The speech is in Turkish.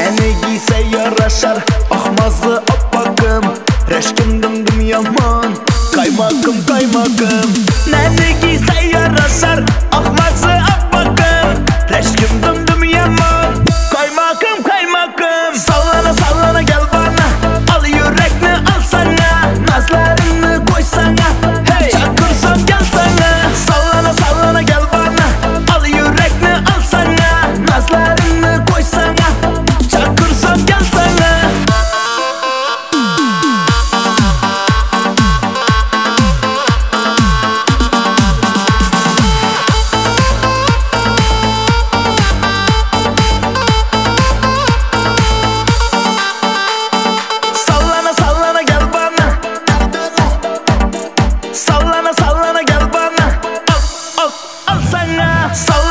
Nəni giysə yaraşar Axmazı appaqım Rəşkim dımdım yaman Qaymakım qaymakım Nəni giysə yaraşar Axmazı appaqım Rəşkim dımdım yaman Qaymakım qaymakım Sallana sallana gel bana Al yürekni al sana Nazlarını koy sana Hey çakırsam gel sana Sallana sallana gel bana Al yürekni al sana Nazlarını koy sana Çakırsam gel sana Sallana sallana gel bana Sallana sallana gel bana Al al al sana